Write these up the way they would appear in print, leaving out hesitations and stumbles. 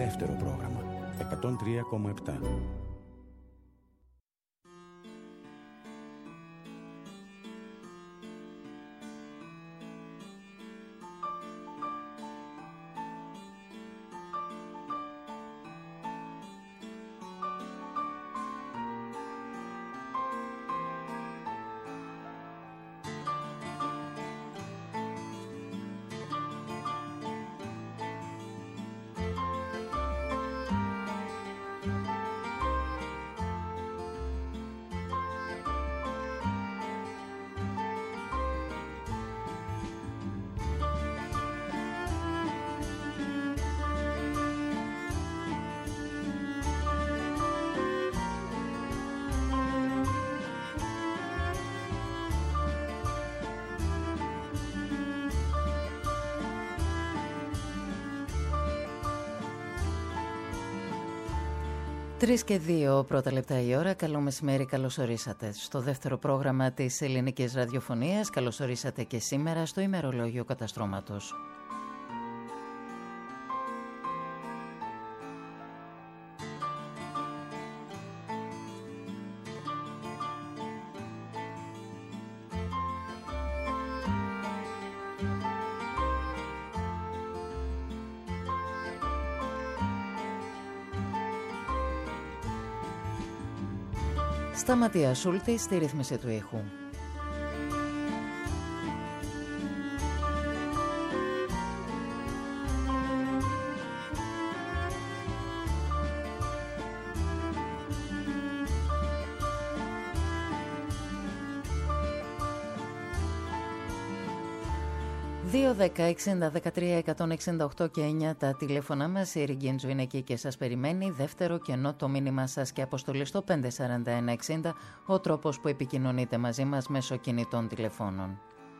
δεύτερο πρόγραμμα 103,7. Τρεις και 2 πρώτα λεπτά η ώρα. Καλό μεσημέρι, καλώς ορίσατε στο δεύτερο πρόγραμμα της ελληνικής ραδιοφωνίας. Καλώς ορίσατε και σήμερα στο ημερολόγιο καταστρώματος. Σταματία Σούλτη στη ρύθμιση του ήχου. ...2, 10, 60, 13, 168 και 9 τα τηλέφωνά μας. Η Ριγκίντζου είναι εκεί και σας περιμένει. Δεύτερο κενό το μήνυμά σας και αποστολή στο 54160... ο τρόπος που επικοινωνείτε μαζί μας μέσω κινητών τηλεφώνων.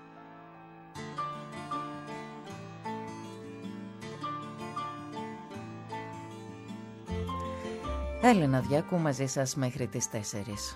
Έλενα Διάκου μαζί σας μέχρι τις 4.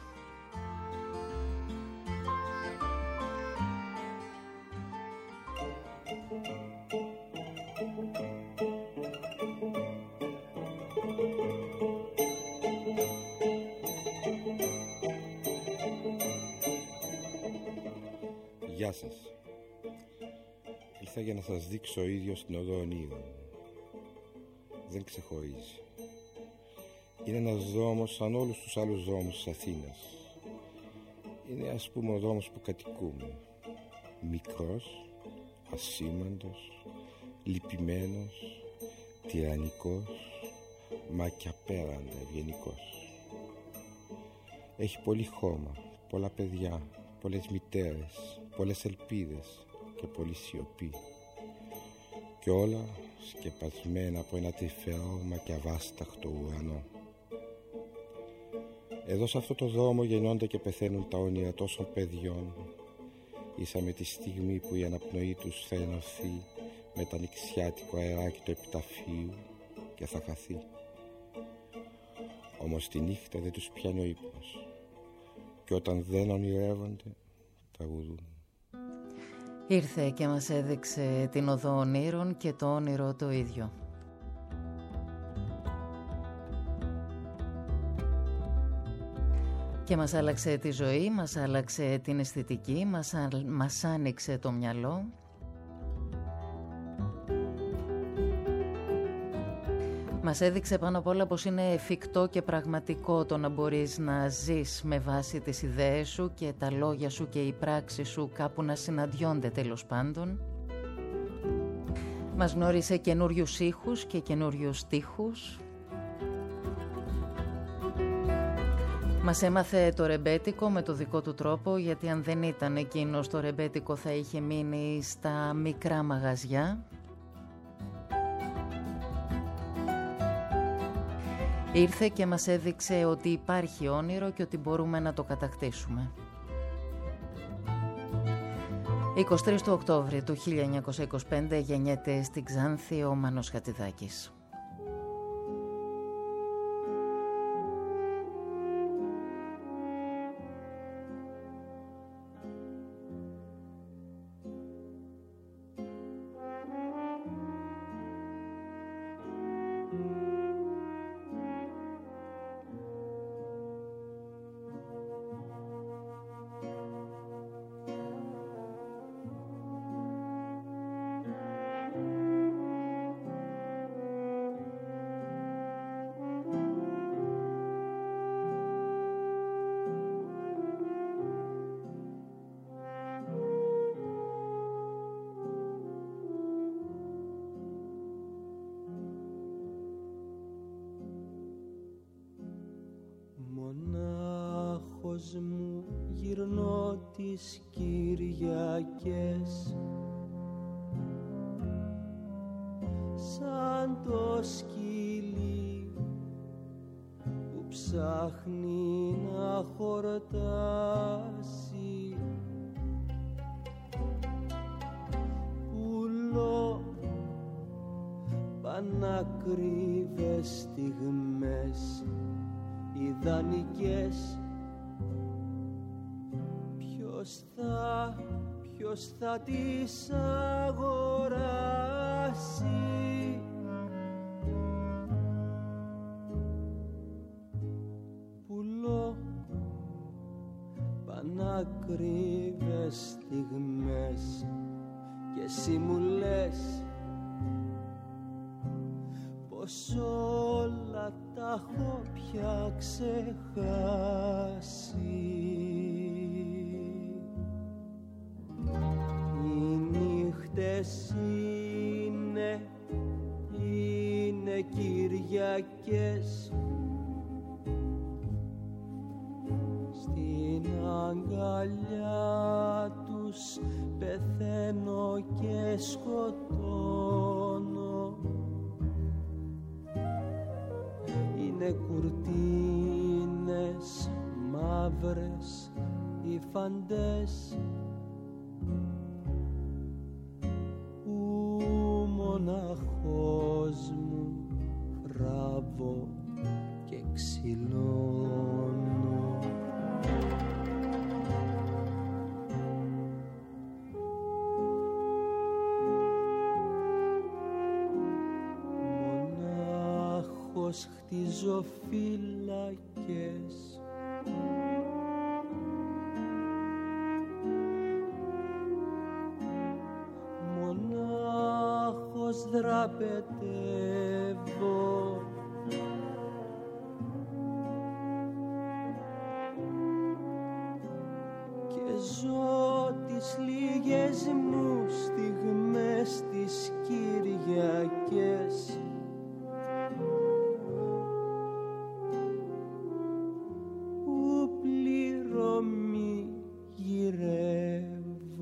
Γεια σας. Ήρθα για να σας δείξω ο ίδιος την οδό ονείρων. Δεν ξεχωρίζει. Είναι ένας δρόμος σαν όλους τους άλλους δρόμους της Αθήνας. Είναι, ας πούμε, ο δρόμος που κατοικούμε. Μικρός, ασήμαντος, λυπημένος, τυραννικός, μα και απέραντα ευγενικός. Έχει πολύ χώμα, πολλά παιδιά, πολλές μητέρες, πολλές ελπίδες και πολλή σιωπή. Και όλα σκεπασμένα από ένα τρυφερό μα και αβάσταχτο ουρανό. Εδώ σε αυτό το δρόμο γεννώνται και πεθαίνουν τα όνειρα τόσων παιδιών, ίσα με τη στιγμή που η αναπνοή τους θα ενωθεί με τα νηξιάτικο αεράκι του επιταφείου και θα χαθεί. Όμως τη νύχτα δεν τους πιάνει ο ύπνος και όταν δεν ονειρεύονται τραγουδούν. Ήρθε και μας έδειξε την οδό ονείρων και το όνειρο το ίδιο. Και μας άλλαξε τη ζωή, μας άλλαξε την αισθητική, μας άνοιξε το μυαλό. Μας έδειξε πάνω απ' όλα πως είναι εφικτό και πραγματικό το να μπορείς να ζεις με βάση τις ιδέες σου και τα λόγια σου και οι πράξεις σου κάπου να συναντιόνται τέλος πάντων. Μας γνώρισε καινούριους ήχους και καινούριους στίχους. Μας έμαθε το ρεμπέτικο με το δικό του τρόπο, γιατί αν δεν ήταν εκείνος το ρεμπέτικο θα είχε μείνει στα μικρά μαγαζιά. Ήρθε και μας έδειξε ότι υπάρχει όνειρο και ότι μπορούμε να το κατακτήσουμε. 23 του Οκτώβρη του 1925 γεννιέται στην Ξάνθη ο Μάνος Χατζηδάκης. τις Κυριακές, σαν το σκυλί που ψάχνει να χορτάσει. Πουλώ πανακρίβες στιγμές ιδανικές. Ποιος θα τις αγοράσει? Πουλώ πανακρίβες στιγμές και εσύ μου λες πως όλα τα έχω πια ξεχάσει. Είναι Κυριακές, στην αγκαλιά τους πεθαίνω και σκοτώνω. Είναι κουρτίνες μαύρες οι φαντές μοναχός μου ράβω και ξυλώνω. Μονάχος χτίζω φύλακες, δραπετεύω, και ζω τις λίγες μου στιγμές τις Κυριακές, που πληρωμή γυρεύω.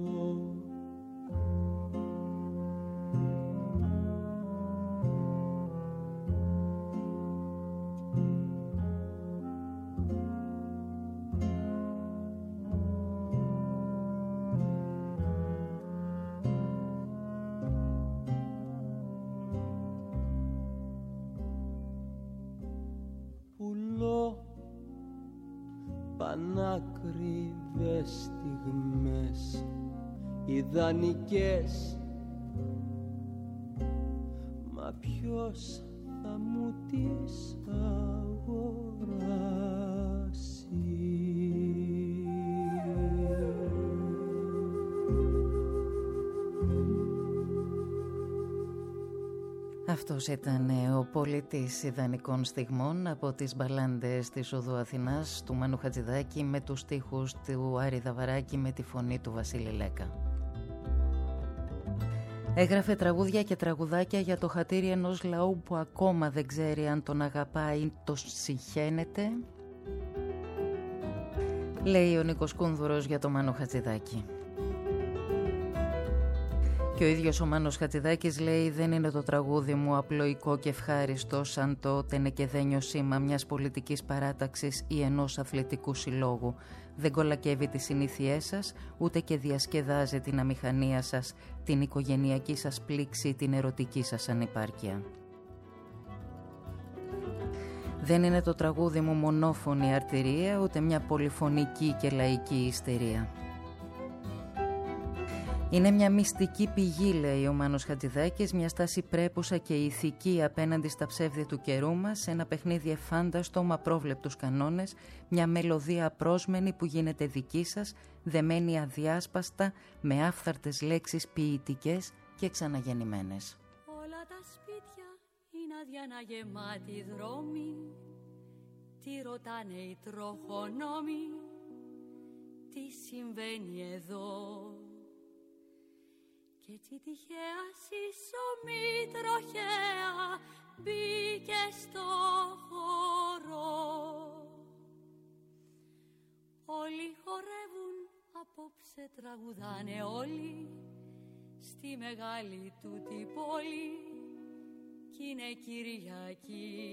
Πανάκριβες στιγμές ιδανικές, μα ποιος θα μου τις αγοράσει? Αυτός ήταν ο πολιτής ιδανικών στιγμών από τις μπαλάντες της Οδού Αθηνάς του Μάνου Χατζηδάκη, με τους στίχους του Άρη Δαβαράκη, με τη φωνή του Βασίλη Λέκα. Έγραφε τραγούδια και τραγουδάκια για το χατήρι ενός λαού που ακόμα δεν ξέρει αν τον αγαπάει ή τον συχαίνεται. Λέει ο Νίκος Κούνδουρος για το Μάνο Χατζηδάκη. Και ο ίδιος ο Μάνος Χατζηδάκης λέει: «Δεν είναι το τραγούδι μου απλοϊκό και ευχάριστο σαν το τενεκεδένιο σήμα μιας πολιτικής παράταξης ή ενός αθλητικού συλλόγου. Δεν κολακεύει τις συνήθειές σας, ούτε και διασκεδάζει την αμηχανία σας, την οικογενειακή σας πλήξη, την ερωτική σας ανυπάρκεια. Δεν είναι το τραγούδι μου μονόφωνη αρτηρία, ούτε μια πολυφωνική και λαϊκή ιστερία. Είναι μια μυστική πηγή», λέει ο Μάνος Χατζηδάκης, «μια στάση πρέπουσα και ηθική απέναντι στα ψεύδια του καιρού μας, ένα παιχνίδι εφάνταστο με απρόβλεπτους κανόνες, μια μελωδία απρόσμενη που γίνεται δική σας, δεμένη αδιάσπαστα με άφθαρτες λέξεις ποιητικές και ξαναγεννημένες». Όλα τα σπίτια είναι αδιάνα γεμάτοι δρόμοι, τι ρωτάνε οι τροχονόμοι, τι συμβαίνει εδώ. Κι έτσι τυχαία σύσσωμη τροχαία μπήκε στο χώρο. Όλοι χορεύουν Απόψε τραγουδάνε όλοι στη μεγάλη τούτη πόλη κι είναι Κυριακή.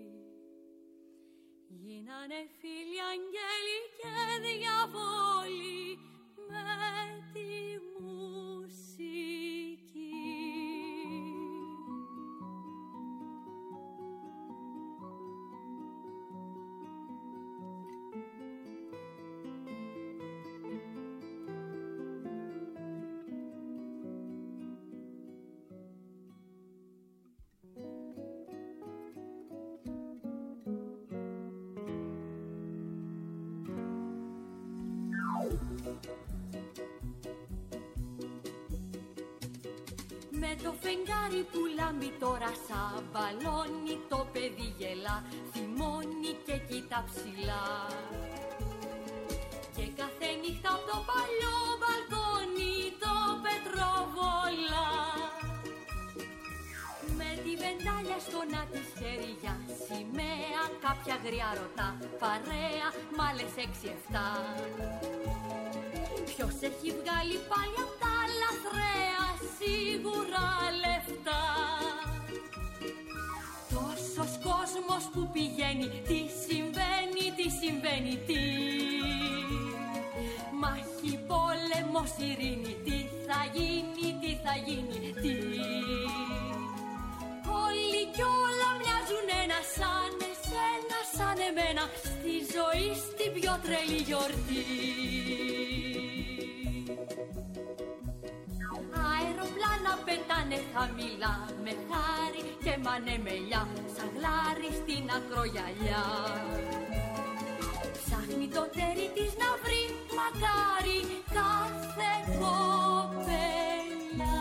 Γίνανε φίλοι αγγέλοι και διαβόλοι με τη μουσική. Με το φεγγάρι που λάμπει τώρα σαν μπαλόνι, το παιδί γελά, θυμώνει και κοίτα ψηλά. Και κάθε νύχτα από το παλιό μπαλκόνι το πετροβολά. Με τη βεντάλια στο να της χέρια σημαία, κάποια γριά ρωτά, παρέα μ' άλλες 6-7. Ποιος έχει βγάλει πάλι απ' τα λαθρέα σίγουρα λεφτά. Τόσος κόσμος που πηγαίνει, τι συμβαίνει, τι συμβαίνει, τι. Μάχη, πόλεμος, ειρήνη, τι θα γίνει, τι θα γίνει, τι. Όλοι κι όλα μοιάζουν ένα σαν εσένα, σαν εμένα, στη ζωή στην πιο τρελή γιορτή. Αεροπλάνα πετάνε χαμηλά με χάρη και μανεμελιά σαν γλάρι στην ακρογιαλιά. Ψάχνει το τέρι της να βρει μακάρι κάθε κοπέλα.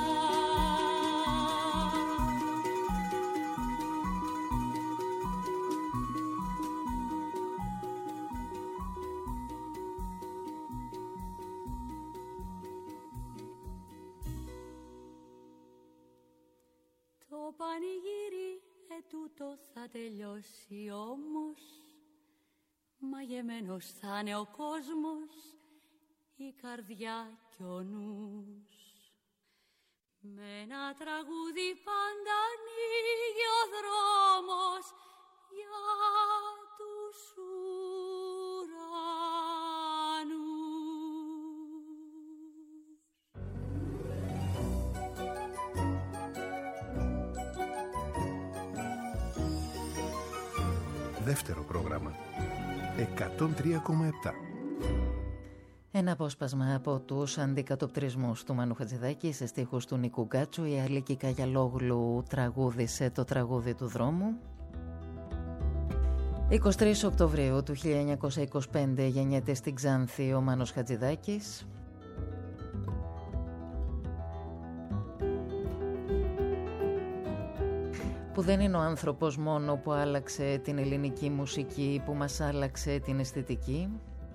Το πανηγύρι ετούτο θα τελειώσει όμως, μαγεμένος θα είναι ο κόσμος, η καρδιά κι ο νους. Με ένα τραγούδι πάντα ανοίγει ο δρόμος για τους ουρανούς. Δεύτερο πρόγραμμα 103,7. Ένα απόσπασμα από τους αντικατοπτρισμούς του Μάνου Χατζηδάκη σε στίχους του Νίκου Γκάτσου. Η Αλίκη Καγιαλόγλου τραγούδισε το τραγούδι του δρόμου. 23 Οκτωβρίου του 1925 γεννιέται στην Ξάνθη ο Μάνος Χατζηδάκης. Που δεν είναι ο άνθρωπος μόνο που άλλαξε την ελληνική μουσική, που μας άλλαξε την αισθητική.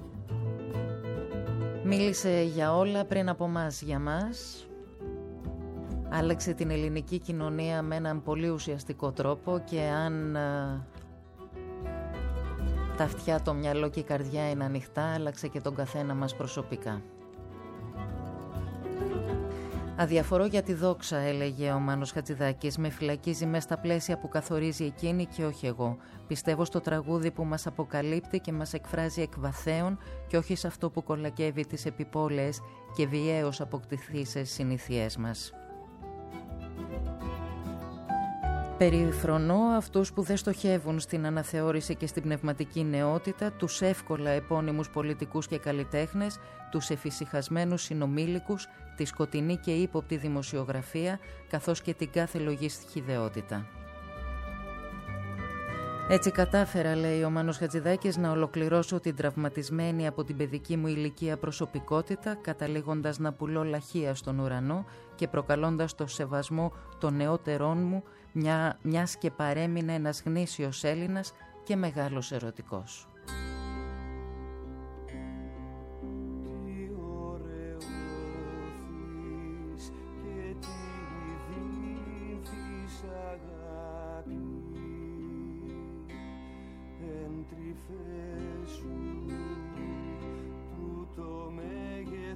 Μίλησε για όλα πριν από μας για μας. Άλλαξε την ελληνική κοινωνία με έναν πολύ ουσιαστικό τρόπο και αν τα αυτιά, το μυαλό και η καρδιά είναι ανοιχτά, άλλαξε και τον καθένα μας προσωπικά. «Αδιαφορώ για τη δόξα», έλεγε ο Μάνος Χατζηδάκης, «με φυλακίζει μες στα πλαίσια που καθορίζει εκείνη και όχι εγώ. Πιστεύω στο τραγούδι που μας αποκαλύπτει και μας εκφράζει εκ βαθέων και όχι σε αυτό που κολακεύει τις επιπόλαιες και βιαίως αποκτηθήσεις συνήθειές μας. Περιφρονώ αυτούς που δεν στοχεύουν στην αναθεώρηση και στην πνευματική νεότητα, τους εύκολα επώνυμους πολιτικούς και καλλιτέχνες, τους εφησυχασμένους συνομήλικους, τη σκοτεινή και ύποπτη δημοσιογραφία, καθώς και την κάθε λογιστική ιδεότητα. Έτσι κατάφερα, λέει ο Μάνος Χατζηδάκης, να ολοκληρώσω την τραυματισμένη από την παιδική μου ηλικία προσωπικότητα, καταλήγοντας να πουλώ λαχεία στον ουρανό και προκαλώντας το σεβασμό των νεότερών μου, μιας και παρέμεινε ένας γνήσιος Έλληνας και μεγάλος ερωτικός. Τρυφές σου, τούτο μέγεθος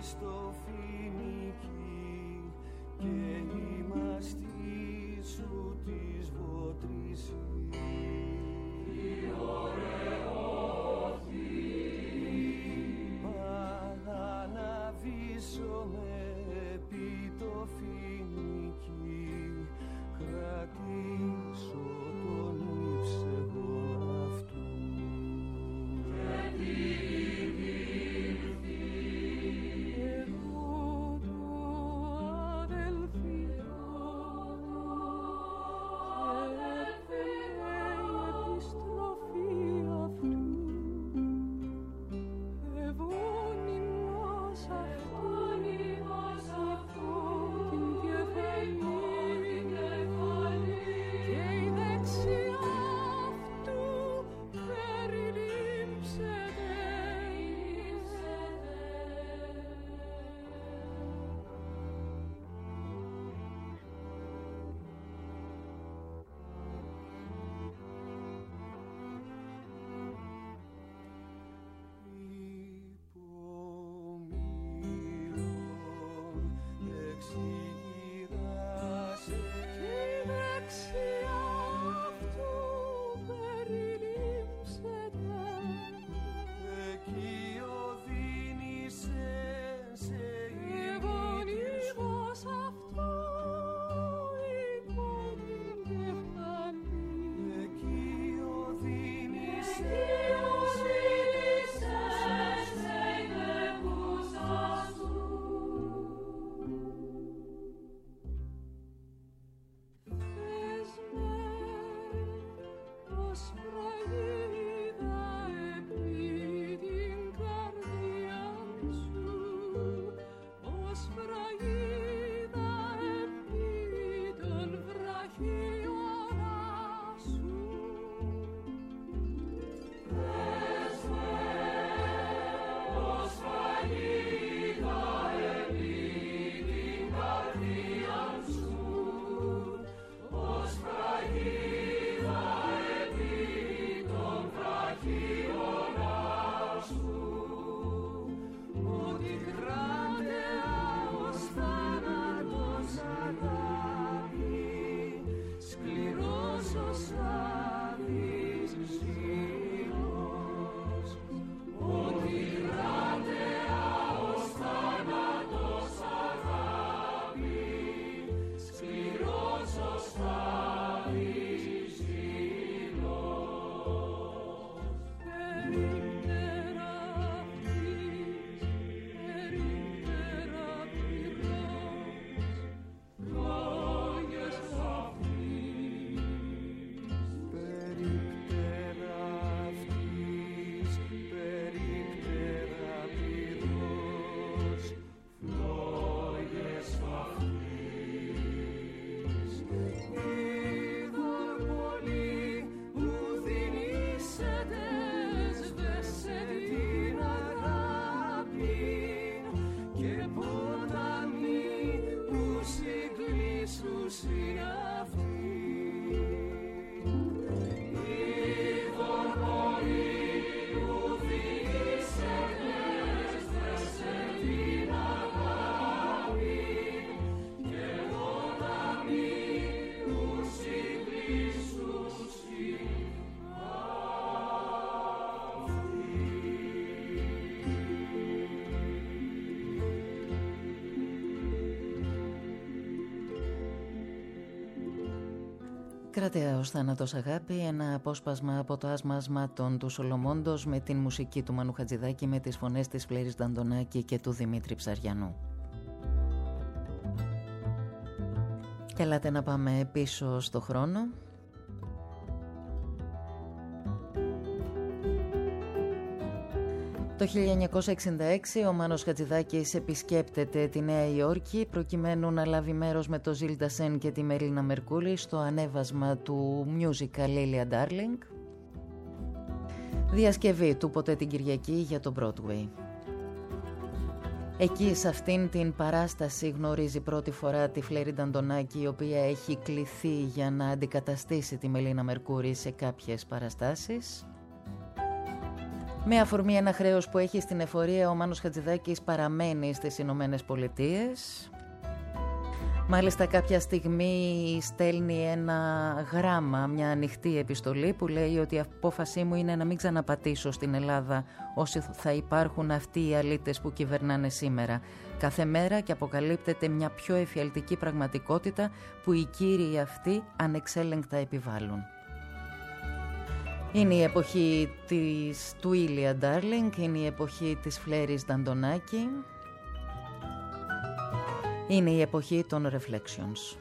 στο φοινική και η μαστή σου της βότρησης. Αναβήσομαι επί το φοινική, κρατήσω τον υψεγό αυτού. Εγώ το αδελφοί και η επιστροφή αυτού. Ευώνυμος αυτό την κεφαλή και η δεξιά αυτού περιλήψεται. Κρατέαος θάνατος αγάπη, ένα απόσπασμα από το άσμα ασμάτων του Σολομόντος με την μουσική του Μανού Χατζηδάκη, με τις φωνές της Φλέρης Νταντονάκη και του Δημήτρη Ψαριανού. Και ελάτε να πάμε πίσω στο χρόνο. Το 1966 ο Μάνος Χατζηδάκης επισκέπτεται τη Νέα Υόρκη προκειμένου να λάβει μέρος με το Ζιλ Ντασέν και τη Μερίνα Μερκούρη στο ανέβασμα του musical Lillian Darling, διασκευή του Ποτέ την Κυριακή για το Broadway. Εκεί σε αυτήν την παράσταση γνωρίζει πρώτη φορά τη Φλέρη Νταντονάκη, η οποία έχει κληθεί για να αντικαταστήσει τη Μελίνα Μερκούρη σε κάποιες παραστάσεις. Με αφορμή ένα χρέος που έχει στην εφορία, ο Μάνος Χατζηδάκης παραμένει στις Ηνωμένες Πολιτείες. Μάλιστα κάποια στιγμή στέλνει ένα γράμμα, μια ανοιχτή επιστολή που λέει ότι η απόφασή μου είναι να μην ξαναπατήσω στην Ελλάδα όσοι θα υπάρχουν αυτοί οι αλήτες που κυβερνάνε σήμερα. Κάθε μέρα και αποκαλύπτεται μια πιο εφιαλτική πραγματικότητα που οι κύριοι αυτοί ανεξέλεγκτα επιβάλλουν. Είναι η εποχή του Ήλια Ντάρλινγκ, είναι η εποχή της Φλέρης Νταντονάκη, είναι η εποχή των Reflections.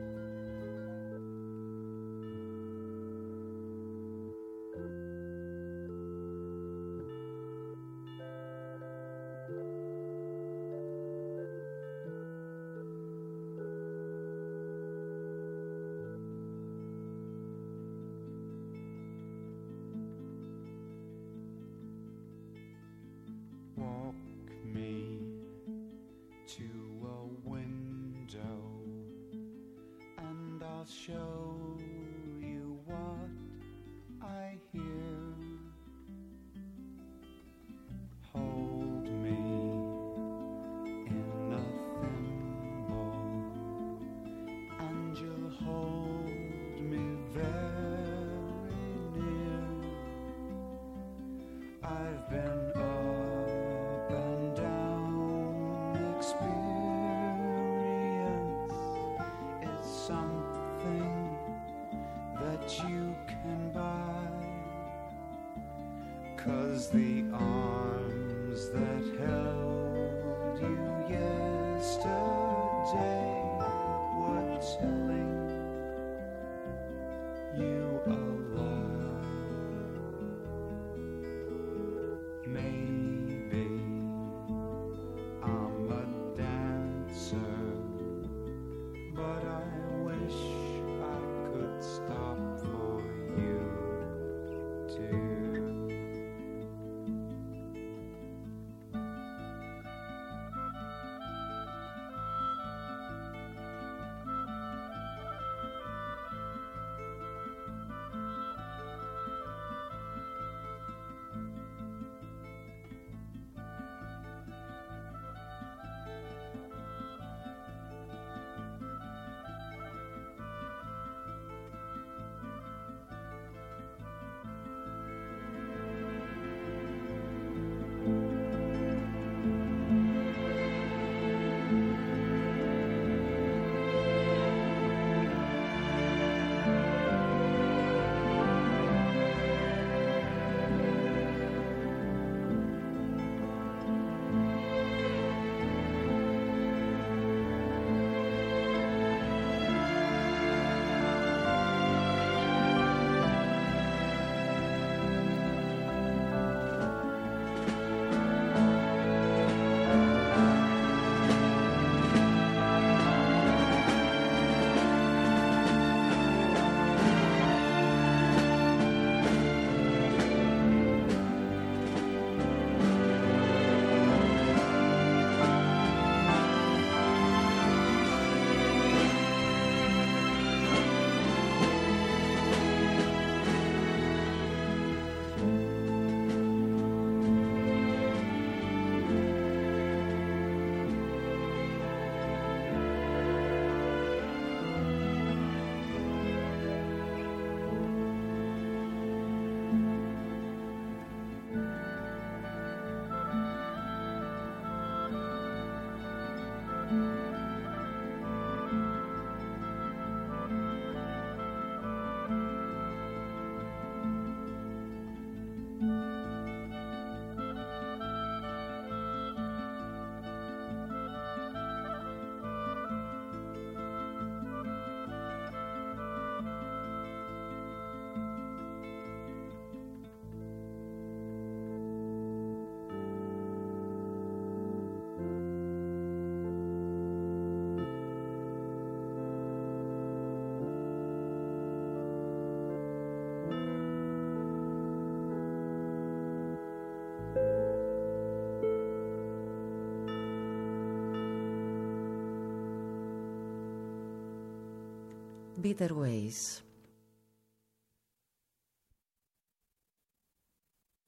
Bitter Ways.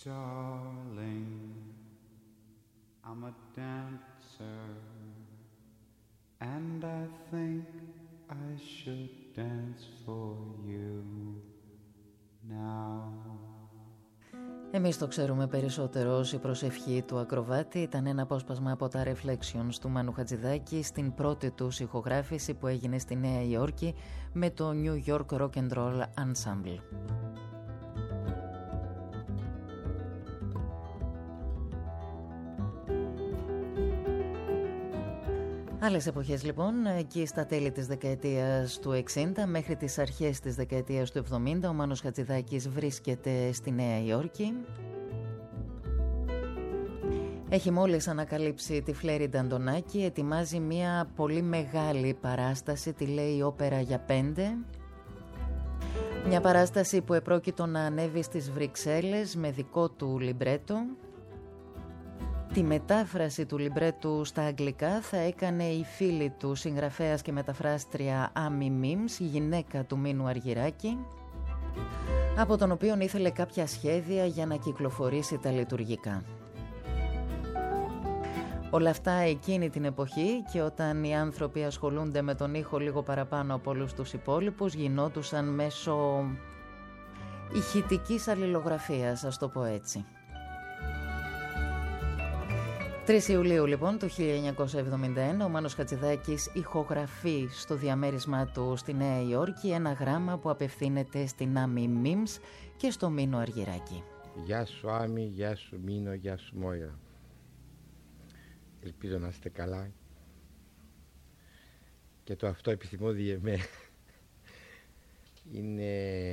Darling, I'm a dancer, and I think I should dance for you now. Εμείς το ξέρουμε περισσότερο ως η προσευχή του ακροβάτη. Ήταν ένα απόσπασμα από τα Reflections του Μάνου Χατζηδάκη στην πρώτη του ηχογράφηση που έγινε στη Νέα Υόρκη με το New York Rock and Roll Ensemble. Άλλες εποχές λοιπόν, εκεί στα τέλη της δεκαετίας του 60 μέχρι τις αρχές της δεκαετίας του 70, ο Μάνος Χατζηδάκης βρίσκεται στη Νέα Υόρκη. Έχει μόλις ανακαλύψει τη Φλέριντα Αντωνάκη, ετοιμάζει μια πολύ μεγάλη παράσταση, τη λέει Όπερα για 5. Μια παράσταση που επρόκειτο να ανέβει στις Βρυξέλλες με δικό του λιμπρέτο. Τη μετάφραση του λιμπρέτου στα αγγλικά θα έκανε η φίλη του συγγραφέας και μεταφράστρια Άμι Μίμς, η γυναίκα του Μίνου Αργυράκη, από τον οποίον ήθελε κάποια σχέδια για να κυκλοφορήσει τα λειτουργικά. Όλα αυτά εκείνη την εποχή, και όταν οι άνθρωποι ασχολούνται με τον ήχο λίγο παραπάνω από όλους τους υπόλοιπους, γινόντουσαν μέσω ηχητικής αλληλογραφίας, ας το πω έτσι. 3 Ιουλίου λοιπόν του 1971 ο Μάνος Χατζηδάκης ηχογραφεί στο διαμέρισμά του στη Νέα Υόρκη ένα γράμμα που απευθύνεται στην Άμι Μίμς και στο Μίνο Αργυράκη. Γεια σου Άμι, γεια σου Μίνο, γεια σου Μόιρα. Ελπίζω να είστε καλά και το αυτό επιθυμώ διεμέ. Είναι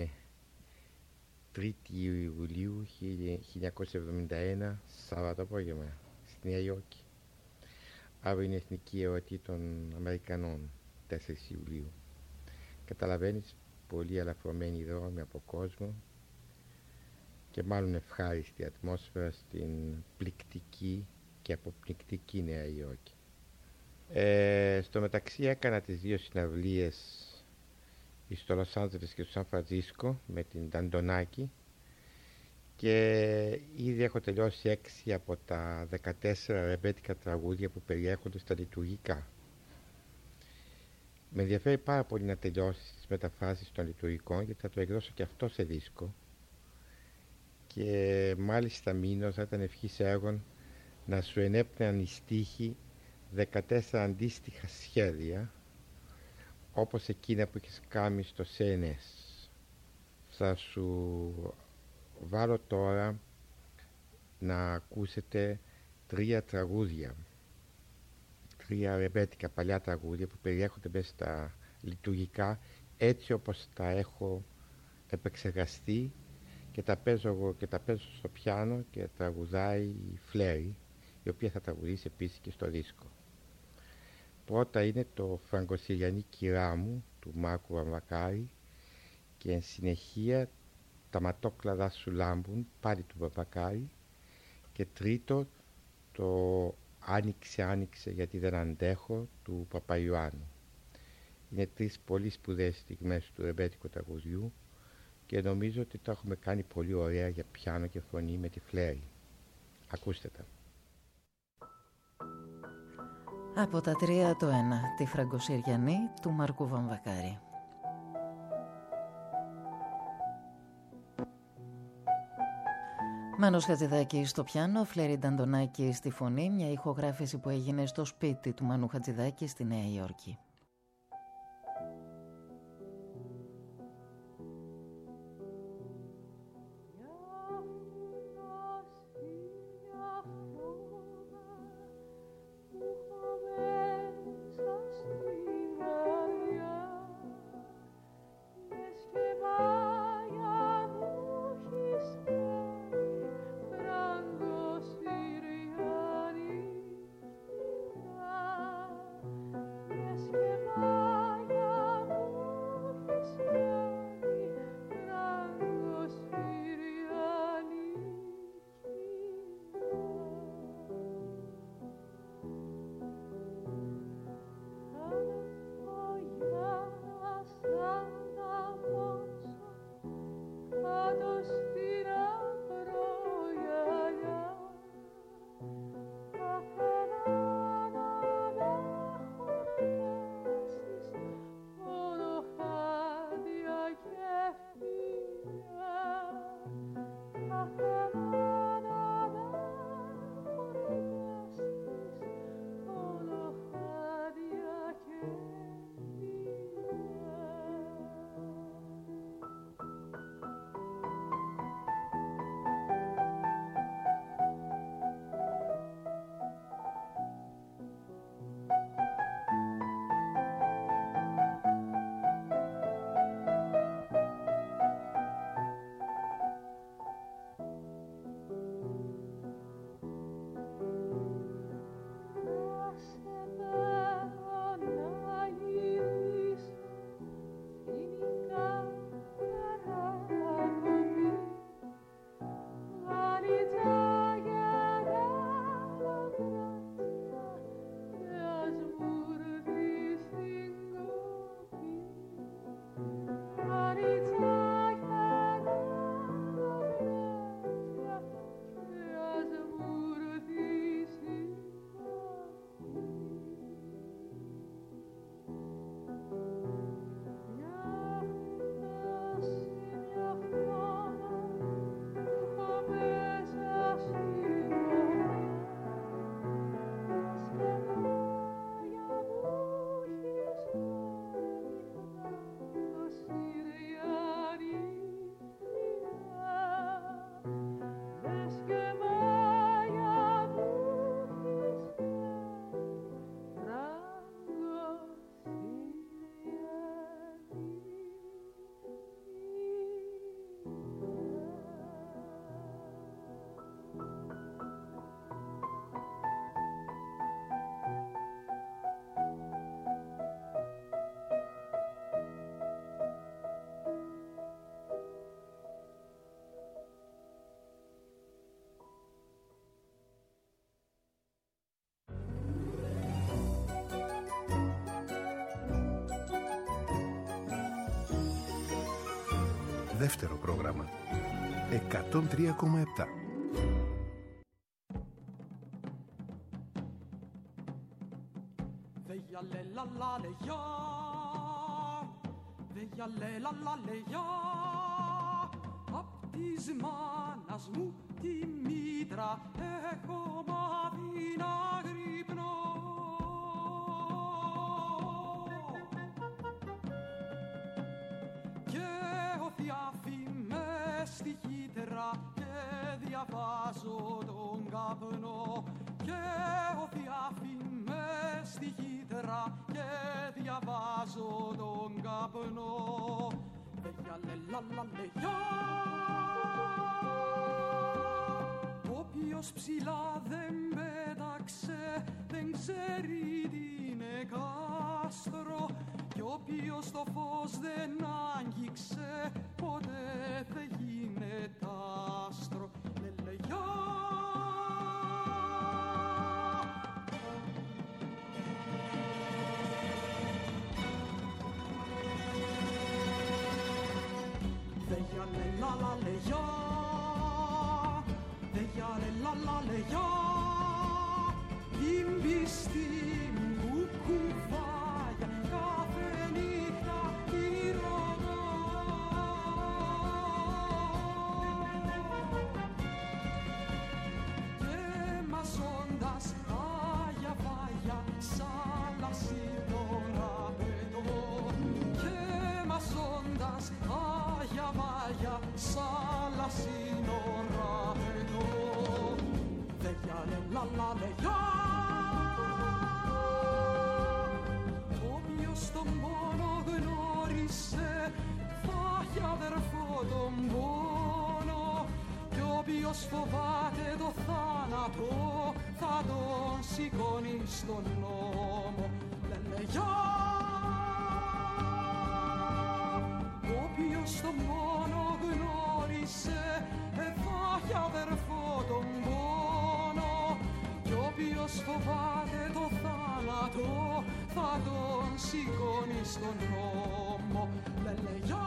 3η Ιουλίου 1971, Σάββατο απόγευμα, στη Νέα Υόρκη. Αύριο είναι η εθνική εορτή των Αμερικανών, 4 Ιουλίου. Καταλαβαίνεις, πολύ αλαφρωμένοι δρόμοι από κόσμο και μάλλον ευχάριστη ατμόσφαιρα στην πληκτική και αποπνικτική Νέα Υόρκη. Στο μεταξύ έκανα τις 2 συναυλίες στο Λος Άντζελες και στο Σαν Φρανσίσκο με την Αντωνάκη και ήδη έχω τελειώσει 6 από τα 14 ρεμπέτικα τραγούδια που περιέχονται στα λειτουργικά. Με ενδιαφέρει πάρα πολύ να τελειώσει τις μεταφράσεις των λειτουργικών, γιατί θα το εκδώσω και αυτό σε δίσκο και μάλιστα Μήνο θα ήταν ευχής έργων να σου ενέπνεαν οι στίχοι 14 αντίστοιχα σχέδια όπως εκείνα που έχεις κάνει στο CNS. Θα σου βάλω τώρα να ακούσετε 3 τραγούδια, 3 ρεμπέτικα παλιά τραγούδια που περιέχονται μέσα στα λειτουργικά έτσι όπως τα έχω επεξεργαστεί και τα παίζω εγώ και τα παίζω στο πιάνο και τραγουδάει η Φλέρι, η οποία θα τραγουδήσει επίσης και στο δίσκο. Πρώτα είναι το Φραγκοσυριανή κυρά μου του Μάρκου Βαμβακάρη και εν συνεχεία τα ματόκλαδα σου λάμπουν πάλι του Βαμβακάρη και τρίτο το Άνοιξε άνοιξε γιατί δεν αντέχω του Παπαϊωάννου. Είναι 3 πολύ σπουδαίες στιγμές του ρεμπέτικου τραγουδιού και νομίζω ότι τα έχουμε κάνει πολύ ωραία για πιάνο και φωνή με τη Φλέρι. Ακούστε τα. Από τα 3 το 1, τη Φραγκοσυριανή του Μαρκού Βαμβακάρη. Μάνος Χατζηδάκης στο πιάνο, Φλέριντα Αντωνάκη στη φωνή, μια ηχογράφηση που έγινε στο σπίτι του Μάνου Χατζηδάκη στη Νέα Υόρκη. Yes, Δεύτερο πρόγραμμα. 103,7. Απ' της μάνας μου τη μήτρα έχω μάθει να γρυπνώ. Και ο Θιάφη μες στη χύτρα και διαβάζω τον καπνό. Και ο Θιάφη μες στη χύτρα και διαβάζω τον καπνό. Όποιος ψηλά δεν πέταξε δεν ξέρει τι είναι κάστρο. Κι όποιος το φως δεν άγγιξε ποτέ δεν γίνεται άστρο. Λελεγιά. Την πίστη μου κουβάγια κάθε νύχτα τη ρωτώ. Και μαζώντας άγια βάγια σαν λασίδωνα πετώ. Και μαζώντας άγια βάγια σαν λασίδωνα πετώ. Όποιος τον πόνο γνώρισε θα έχει αδερφό τον πόνο. Κι όποιος φοβάται το θάνατο θα τον σηκώνει στον νόμο. Λελεγιά. Όποιος τον πόνο γνώρισε θα έχει αδερφό τον πόνο. Κι όποιος φοβάται το θάνατο θα τον σηκώνει στον νόμο. Λελεγιά.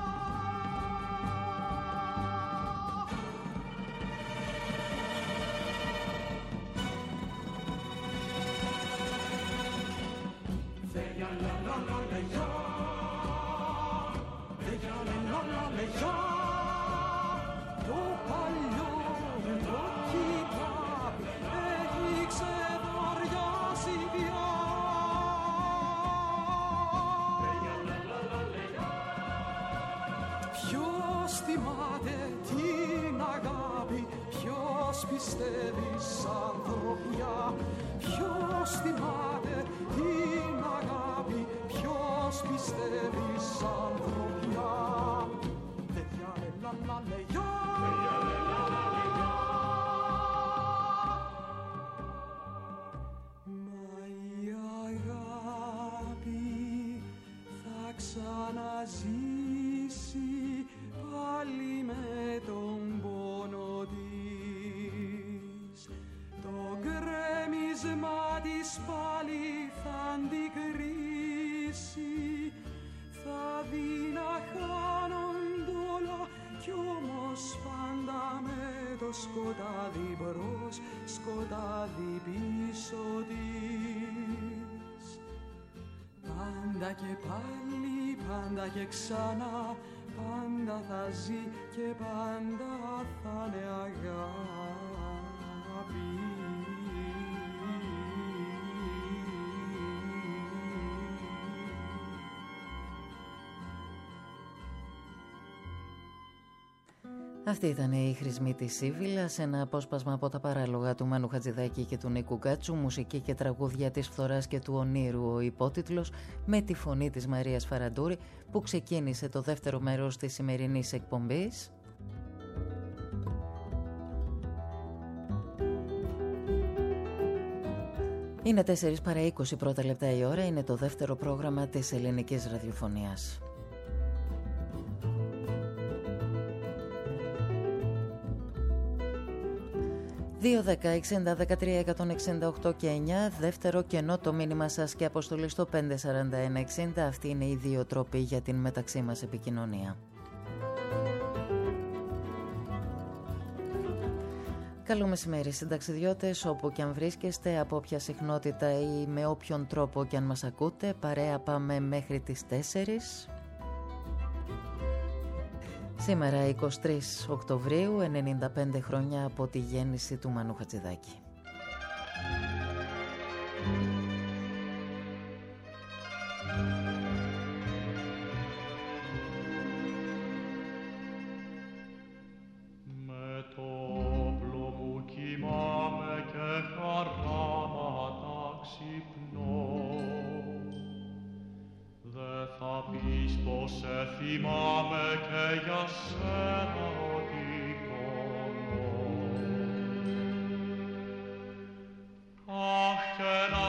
Το παλιό το κοιτάπι έχει ξεδοριάσει πια. Ποιος θυμάται την αγάπη, ποιος πιστεύει σ' ανθρωπιά. Ποιος θυμάται την αγάπη, ποιος πιστεύει σ' ανθρωπιά. Μα η αγάπη θα ξαναζήσει πάλι με τον πόνο της. Το γκρέμισμα της πάλι θα αντικρίσει. Θα δει να χάνονται όλα κι όμως πάντα με το σκοτάδι μπρος, σκοτάδι πίσω της. Πάντα και πάλι, πάντα και ξανά, πάντα θα ζει και πάντα θα είναι αγάπη. Αυτή ήταν η Χρυσμή της Σίβηλας, ένα απόσπασμα από τα παράλογα του Μάνου Χατζηδάκη και του Νίκου Γκάτσου, μουσική και τραγούδια της Φθοράς και του Ονείρου ο υπότιτλος, με τη φωνή της Μαρίας Φαραντούρη, που ξεκίνησε το δεύτερο μέρος της σημερινής εκπομπής. Είναι 4 παρά 20 πρώτα λεπτά η ώρα, είναι το δεύτερο πρόγραμμα της ελληνικής ραδιοφωνίας. 2-10-60-13-168 και 9, δεύτερο κενό το μήνυμα σας και αποστολή στο 541-60. Αυτοί είναι οι δύο τρόποι για την μεταξύ μας επικοινωνία. Καλό μεσημέρι συνταξιδιώτες, όπου και αν βρίσκεστε, από όποια συχνότητα ή με όποιον τρόπο και αν μας ακούτε. Παρέα πάμε μέχρι τις 4. Σήμερα 23 Οκτωβρίου, 95 χρόνια από τη γέννηση του Μανού Χατζηδάκη. Θυμάμαι και για σένα ότι πονώ. Αχ, και να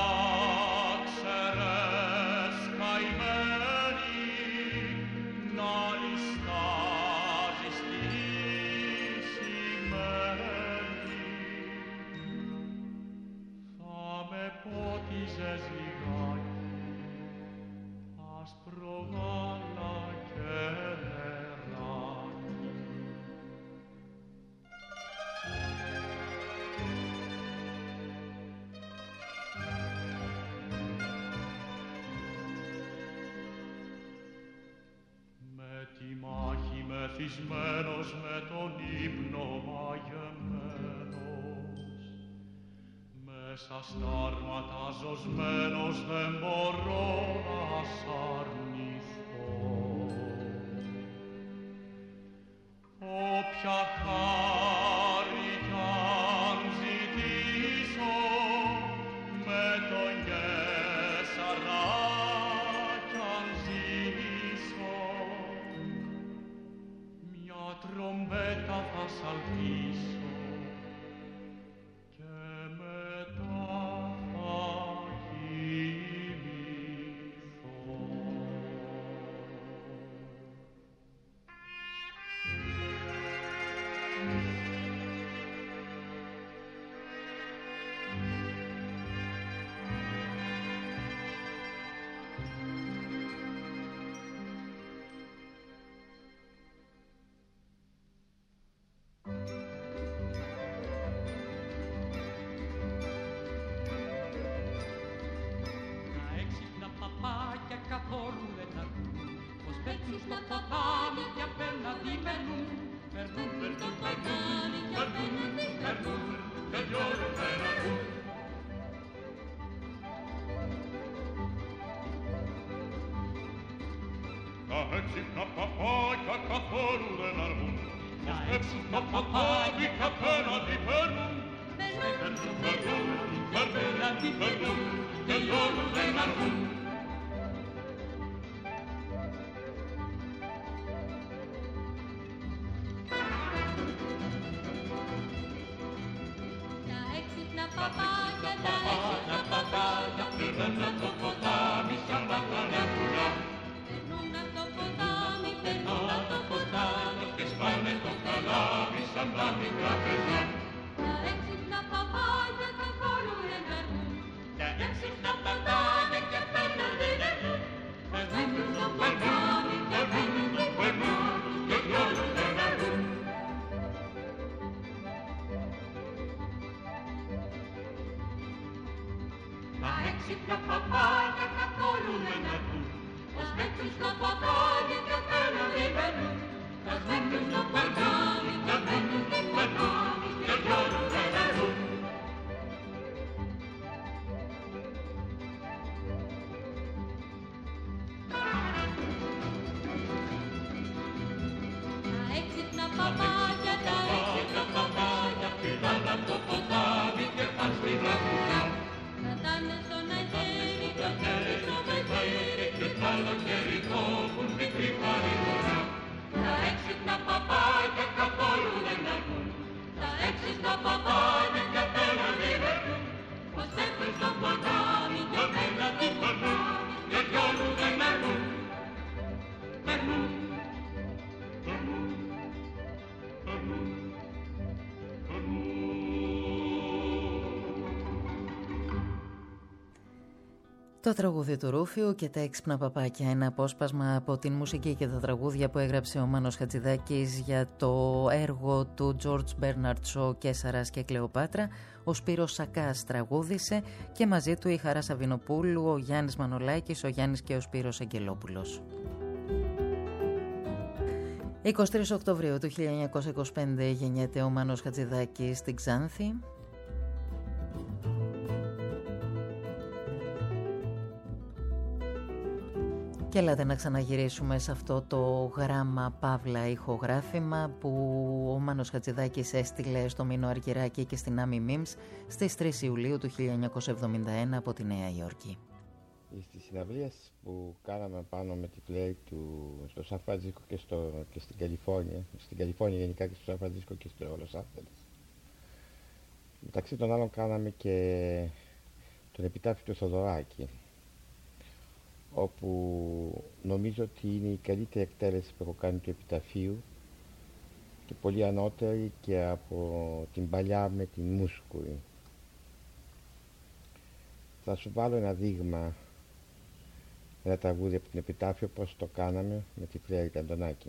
ξέρες καημένη, να ληστάζεις τη σημαίνει. Θα με πότιζες λιγάκι, άσπρο γάλα και νεράκι. Με τη μάχη μεθυσμένος, με τον ύπνο μαγεμένος, μέσα στα άρματα ζωσμένος, δεν μπορώ να σ' αρνηθώ. Όποια χάρη κι αν ζητήσω, με τον Καίσαρα κι αν ζήσω, μια τρομπέτα θα σαλπίσω και μετά θα κοιμηθώ. Παπάκια καθόλου δεν ακούν, πως πέφτουν στο ποτάμι και απέναντι περνούν. Περνούν, περνούν, περνούν, περνούν, περνούν και δυο δεν ακούν. Τα έξυπνα παπάκια καθόλου δεν αρμούν, πως πέφτουν στο ποτάμι και απέναντι περνούν. Περνούν, περνούν, περνούν, περνούν και δυο δεν αρμούν. Παπάκια περνούν από το ποτάμι σαν τα καλακουνιά. Περνούν από το ποτάμι, περνούν από το ποτάμι και σπάνε το καλάμι σαν τα μικρά παιδιά. Τα έξυπνα παπάκια καθόλου δεν αρνούν, τα έξυπνα παπάκια και απέναντι περνούν. Περνούν στο ποτάμι, περνούν, περνούν και δυο δεν αρνούν. Τα έξυπνα παπάκια καθόλου δεν ακούν, πως πέφτουν στο ποτάμι και απέναντι περνούν. Πως πέφτουν στο ποτάμι, περνούν, περνούν και δυο δεν αρνούν. Τα έξυπνα παπάκια, τα έξυπνα παπάκια πήραν από το ποτάμι και παν στην τραγουδιά. Κρατάνε στο ένα χέρι, το χέρι στο μαχαίρι και το άλλο χέρι κόβουν μικρή παρηγοριά. Τα έξυπνα παπάκια καθόλου δεν ακούν, τα έξυπνα παπάκια και απέναντι περνούν. Πως πέφτουν στο ποτάμι και απέναντι περνούν και διόλου δεν αρνούν. Περνούν, περνούν, περνούν, περνούν. Το τραγούδι του Ρούφιου και τα έξυπνα παπάκια, ένα απόσπασμα από την μουσική και τα τραγούδια που έγραψε ο Μάνος Χατζηδάκης για το έργο του George Bernard Shaw «Καίσαρας και Κλεοπάτρα». Ο Σπύρος Σακάς τραγούδισε και μαζί του η Χαρά Σαββινοπούλου, ο Γιάννης Μανολάκης, ο Γιάννης και ο Σπύρος Αγγελόπουλος. 23 Οκτωβρίου του 1925 γεννιέται ο Μάνος Χατζηδάκης στην Ξάνθη. Και έλατε να ξαναγυρίσουμε σε αυτό το γράμμα παύλα ηχογράφημα που ο Μάνος Χατζηδάκης έστειλε στο Μίνο Αργυράκη και στην Άμι Μίμς στις 3 Ιουλίου του 1971 από τη Νέα Υόρκη. Στις συναυλίες που κάναμε πάνω με τη πλέη του στο Σαν Φραντζίσκο και στην Καλιφόρνια γενικά και στο Σαν Φραντζίσκο και στο Λος Άντζελες, μεταξύ των άλλων κάναμε και τον επιτάφιο του Θοδωράκη, όπου νομίζω ότι είναι η καλύτερη εκτέλεση που έχω κάνει του επιταφείου και πολύ ανώτερη και από την παλιά με την Μούσκουρη. Θα σου βάλω ένα δείγμα, ένα τραγούδι από την επιτάφιο, πώς το κάναμε με τη Φλέρη Αντωνάκη.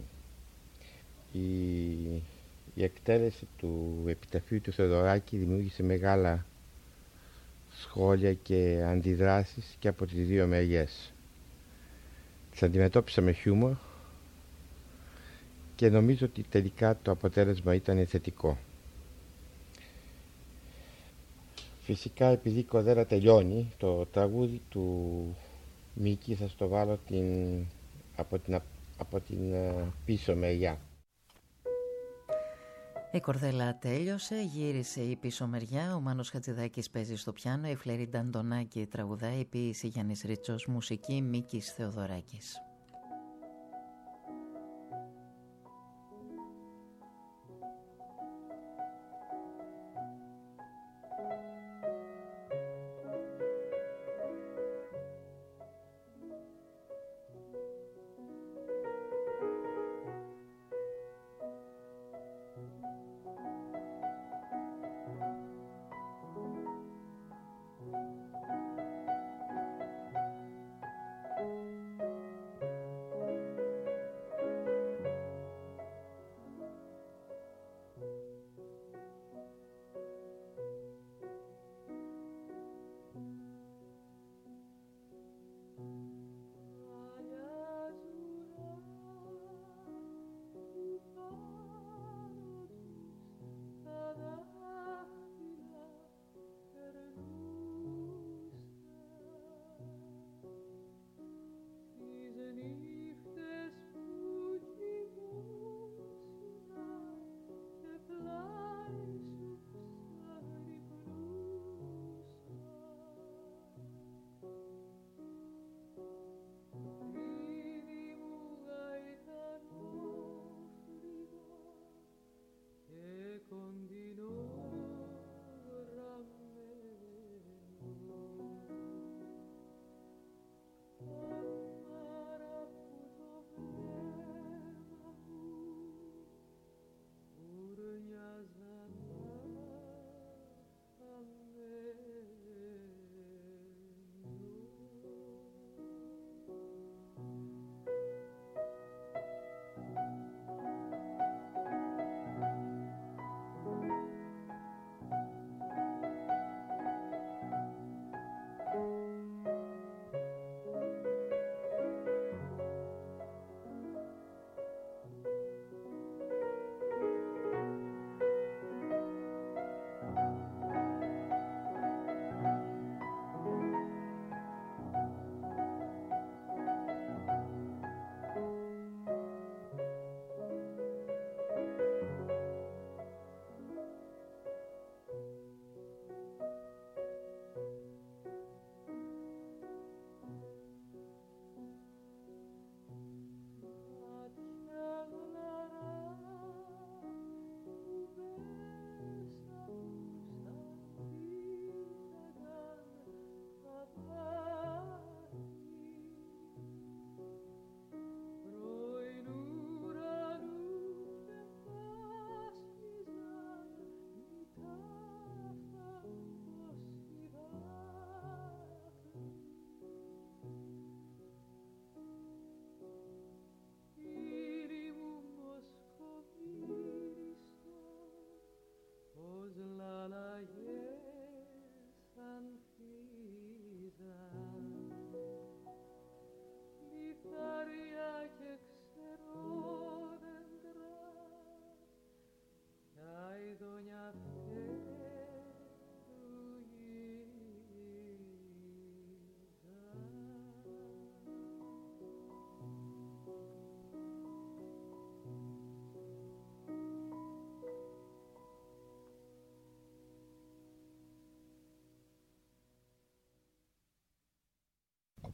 Η εκτέλεση του επιταφείου του Θεοδωράκη δημιούργησε μεγάλα σχόλια και αντιδράσεις και από τις δύο μεριές. Τις αντιμετώπισα με χιούμορ και νομίζω ότι τελικά το αποτέλεσμα ήταν θετικό. Φυσικά, επειδή η κοδέρα τελειώνει, το τραγούδι του Μίκη θα στο βάλω από την πίσω μεριά. Η κορδέλα τέλειωσε, γύρισε η πίσω μεριά, ο Μάνος Χατζηδάκης παίζει στο πιάνο, η Φλέρη Αντωνάκη τραγουδάει, η ποίηση Γιάννης Ρίτσος, μουσική Μίκης Θεοδωράκης.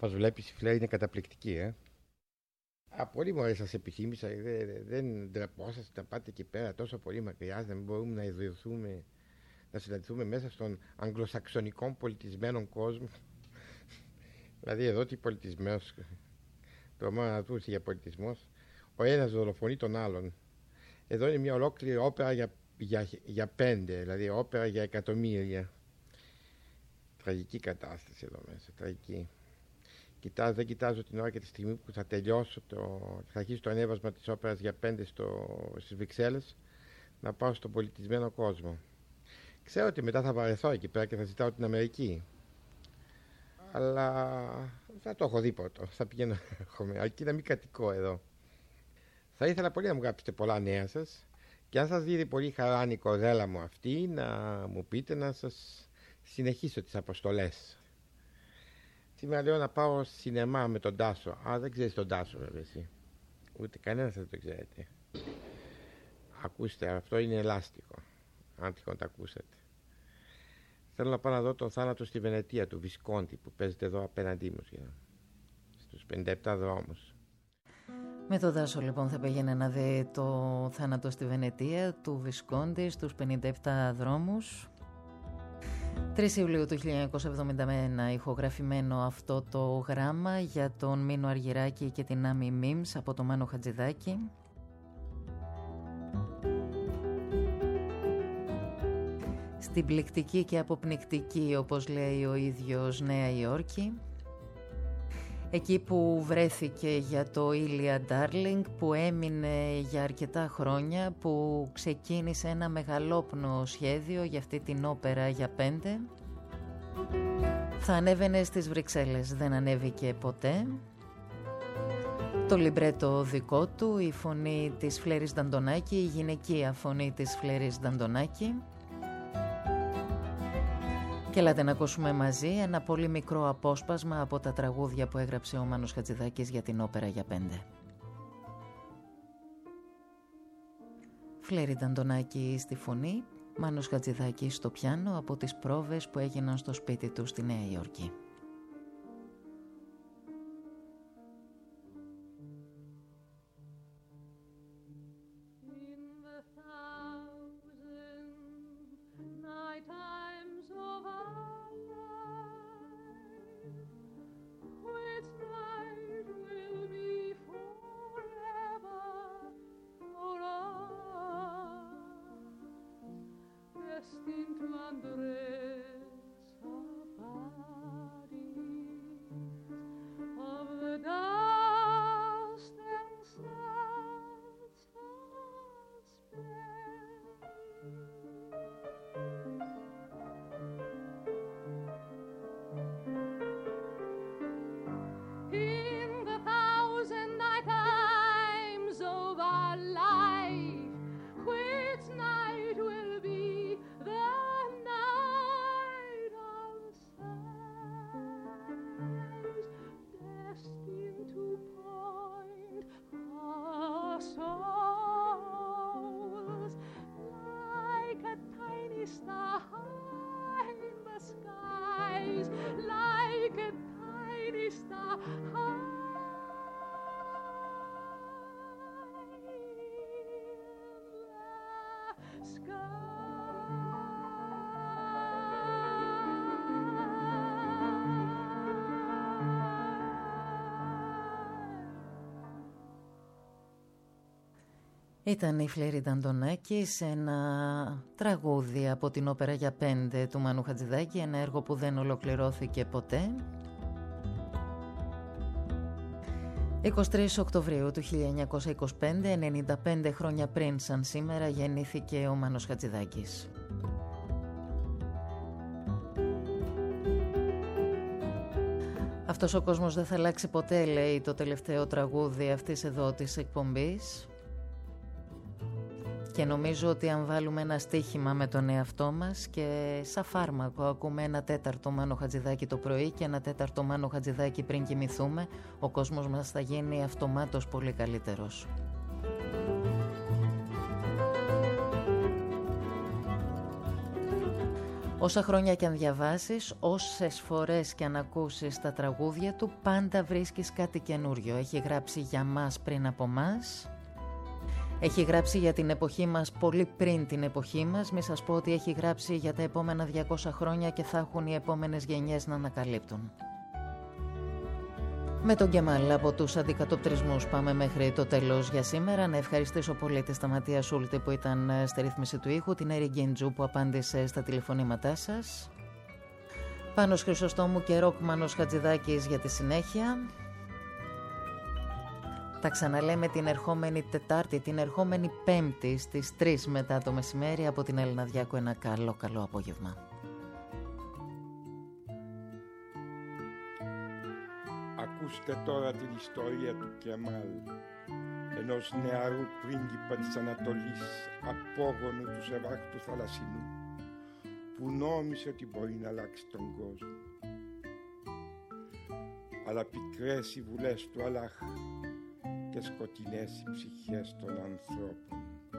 Όπως βλέπεις η Φλέρ είναι καταπληκτική. Πολύ μου αρέσει, σας επιθύμησα. Δεν ντρεπόσαστε να πάτε εκεί πέρα τόσο πολύ μακριά, να μην μπορούμε να ιδρυθούμε, να συναντηθούμε μέσα στον αγγλοσαξονικό πολιτισμένο κόσμο. Δηλαδή εδώ τι πολιτισμός, τρομά να δούσει για πολιτισμός. Ο ένας δολοφονεί τον άλλον. Εδώ είναι μια ολόκληρη όπερα για 5, δηλαδή όπερα για εκατομμύρια. Τραγική κατάσταση εδώ μέσα, τραγική. Δεν κοιτάζω την ώρα και τη στιγμή που θα τελειώσω, θα αρχίσει το ανέβασμα της όπερας για 5 στις Βρυξέλλες, να πάω στον πολιτισμένο κόσμο. Ξέρω ότι μετά θα βαρεθώ εκεί πέρα και θα ζητάω την Αμερική. Αλλά θα το έχω δει πρώτο. Θα πηγαίνω, αρκεί να μην κατοικώ εδώ. Θα ήθελα πολύ να μου γράψετε πολλά νέα σας και αν σας δίδει πολύ χαρά η κορδέλα μου αυτή, να μου πείτε να σας συνεχίσω τις αποστολές. Σήμερα λέω να πάω σινεμά με τον Τάσο. Δεν ξέρεις τον Τάσο βέβαια εσύ. Ούτε κανένας δεν το ξέρετε. Ακούστε, αυτό είναι ελάστικο. Αν τυχόν το ακούσατε. Θέλω να πάω να δω τον θάνατο στη Βενετία του Βισκόντι που παίζεται εδώ απέναντί μου. Στους 57 δρόμους. Με τον Τάσο λοιπόν θα πήγαινε να δει το θάνατο στη Βενετία του Βισκόντι στους 57 δρόμους. 3 Ιουλίου του 1971 ηχογραφημένο αυτό το γράμμα για τον Μίνο Αργυράκη και την Άμι Μίμς από το Μάνο Χατζηδάκη. Στην πληκτική και αποπνικτική, όπως λέει ο ίδιος, Νέα Υόρκη. Εκεί που βρέθηκε για το Ήλια Ντάρλινγκ, που έμεινε για αρκετά χρόνια, που ξεκίνησε ένα μεγαλόπνο σχέδιο για αυτή την όπερα για 5. Θα ανέβαινε στις Βρυξέλλες, δεν ανέβηκε ποτέ. Το λιμπρέτο δικό του, η φωνή της Φλέρης Νταντονάκη, η γυναικεία φωνή της Φλέρης Νταντονάκη. Και ελάτε να ακούσουμε μαζί ένα πολύ μικρό απόσπασμα από τα τραγούδια που έγραψε ο Μάνος Χατζηδάκης για την όπερα για 5. Φλέρη Νταντονάκη στη φωνή, Μάνος Χατζηδάκης στο πιάνο από τις πρόβες που έγιναν στο σπίτι του στη Νέα Υόρκη. Ήταν η Φλέρη Νταντονάκη σε ένα τραγούδι από την όπερα για 5 του Μάνου Χατζηδάκη, ένα έργο που δεν ολοκληρώθηκε ποτέ. 23 Οκτωβρίου του 1925, 95 χρόνια πριν σαν σήμερα, γεννήθηκε ο Μάνος Χατζηδάκης. Αυτός ο κόσμος δεν θα αλλάξει ποτέ, λέει το τελευταίο τραγούδι αυτής εδώ της εκπομπής. Και νομίζω ότι αν βάλουμε ένα στοίχημα με τον εαυτό μας και σαν φάρμακο ακούμε 1/4 Μάνο Χατζηδάκη το πρωί και 1/4 Μάνο Χατζηδάκη πριν κοιμηθούμε, ο κόσμος μας θα γίνει αυτομάτως πολύ καλύτερος. Όσα χρόνια και αν διαβάσεις, όσες φορές και αν ακούσεις τα τραγούδια του, πάντα βρίσκεις κάτι καινούριο. Έχει γράψει για μας πριν από μας. Έχει γράψει για την εποχή μας πολύ πριν την εποχή μας. Μη σας πω ότι έχει γράψει για τα επόμενα 200 χρόνια και θα έχουν οι επόμενες γενιές να ανακαλύπτουν. Με τον Κεμάλ από τους αντικατοπτρισμούς πάμε μέχρι το τέλος για σήμερα. Να ευχαριστήσω πολύ τη Σταματία Σούλτη που ήταν στη ρύθμιση του ήχου, την Έρη Γκέντζου που απάντησε στα τηλεφωνήματά σας, Πάνος Χρυσοστόμου και Ρόκμανος Χατζηδάκης για τη συνέχεια. Τα ξαναλέμε την ερχόμενη Τετάρτη, την ερχόμενη Πέμπτη στις 3 μετά το μεσημέρι. Από την Έλληνα Διάκου ένα καλό απόγευμα. Ακούστε τώρα την ιστορία του Κεμάλ, ενός νεαρού πρίγκιπα της Ανατολής, απόγονου του Σεβάχτου Θαλασσινού, που νόμισε ότι μπορεί να αλλάξει τον κόσμο. Αλλά πικρές οι βουλές του Αλλάχ και σκοτεινές οι ψυχές των ανθρώπων.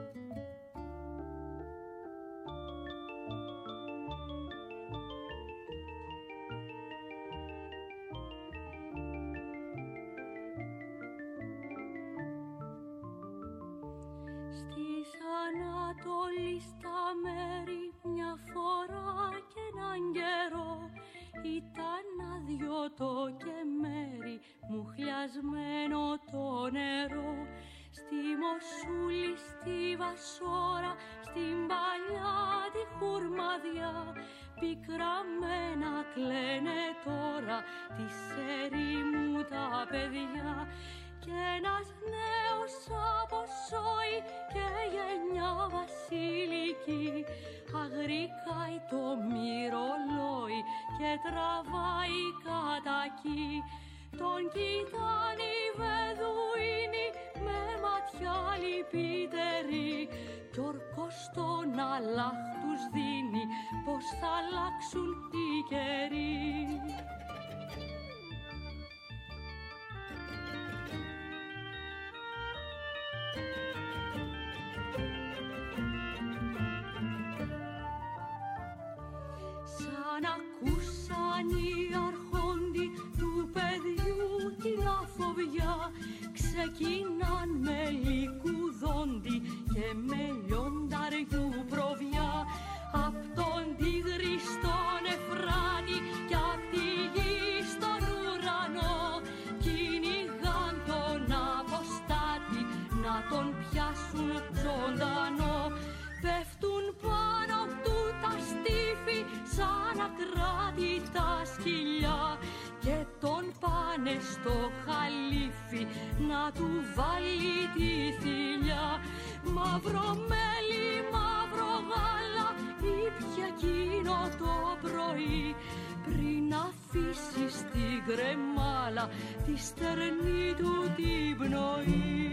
Στις Ανατολή στα μέρη μια φορά και έναν καιρό ήταν άδειο το κεμέρι, μουχλιασμένο το νερό. Στη Μοσούλη, στη Βασόρα, στην παλιά τη χουρμαδιά, πικραμένα κλαίνε τώρα της ερήμου τα παιδιά. Κι ένας νέος αποσώει και γενιά βασιλική, αγρικάει το μυρολόι και τραβάει κατακί. Τον κοιτάνε οι Βεδουίνοι με ματιά λυπητερή, κι ορκός τον Αλλάχ τους δίνει πως θα αλλάξουν οι καιροί. Σαν ακούσαν οι αρχόντοι του παιδιού την αφοβιά, ξεκίναν με λυκουδόντι και με λιονταριού προβιά. Απ' τον Τίγρη στον Εφράτη κι απ' τη γη στον ουρανό, κυνηγάν τον αποστάτη να τον πιάσουν ζωντανό. Πέφτουν πάνω του τα στήφη σαν ακράτητα σκυλιά και τον πάνε στο χαλίφι να του βάλει τη θηλιά. Μαύρο μέλι, μαύρο γάλα ήπια εκείνο το πρωί, πριν αφήσει στην κρεμάλα τη στερνή του την πνοή.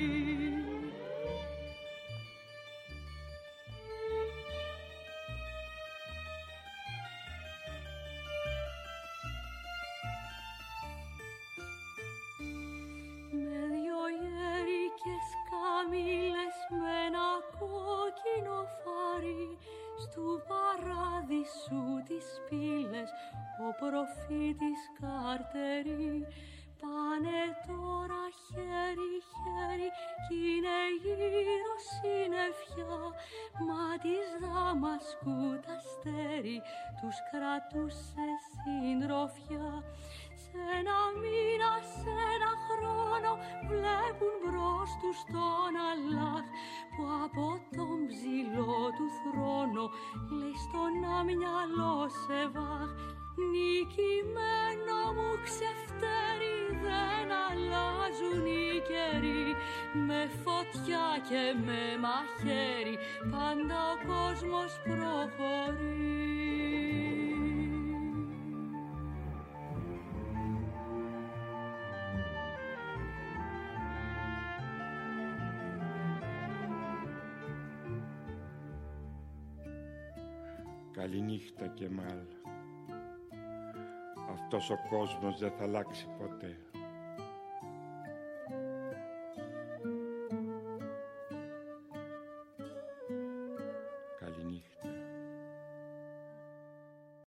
Καμήλες με ένα κόκκινο φάρι, στου παράδεισου τις πύλες ο προφήτης Καρτερή. Πάνε τώρα χέρι-χέρι κι είναι γύρω συννεφιά, μα της Δαμασκού τ' αστέρι τους κρατούσε συντροφιά. Σε ένα μήνα, σε ένα χρόνο βλέπουν μπρος τους τον Αλλάχ, που από τον ψηλό του θρόνο λέει στον αμυαλό Σεβάχ. Νικημένο μου ξεφτέρι, δεν αλλάζουν οι καιροί, με φωτιά και με μαχαίρι πάντα ο κόσμος προχωρεί. Καληνύχτα Κεμάλ. Αυτός ο κόσμος δεν θα αλλάξει ποτέ.